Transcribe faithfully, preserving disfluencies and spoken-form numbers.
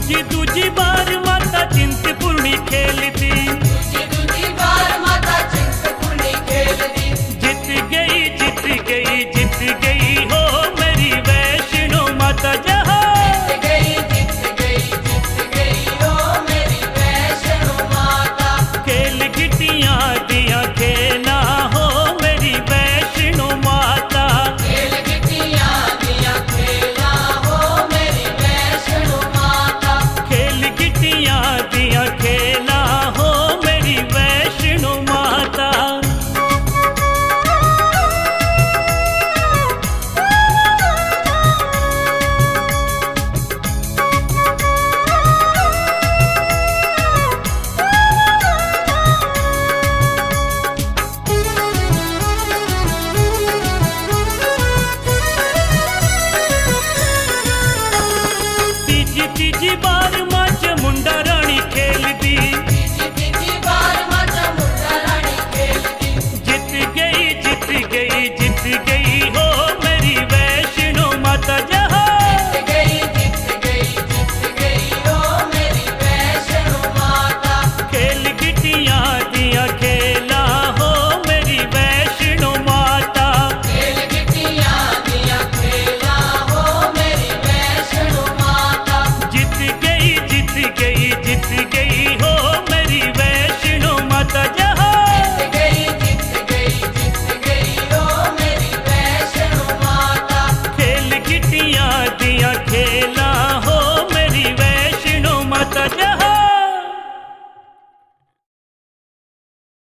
दूजी दूजी बार माता चिंतपूर्णी खेलती, दूजी दूजी बार माता चिंतपूर्णी खेलती। जीत गई जीत गई जीत गई हो मेरी वैष्णो माता जहाँ। जीत गई जीत गई जीत गई हो मेरी वैष्णो माता। खेल गिट्टियां दिया खेला हो मेरी वैष्णो माता। खेल गिट्टियां दिया खेला हो मेरी वैष्णो माता। खेल गिट्टियां दिया खेला हो मेरी वैष्णो माता। तीजी तीजी बार माँ चामुंडा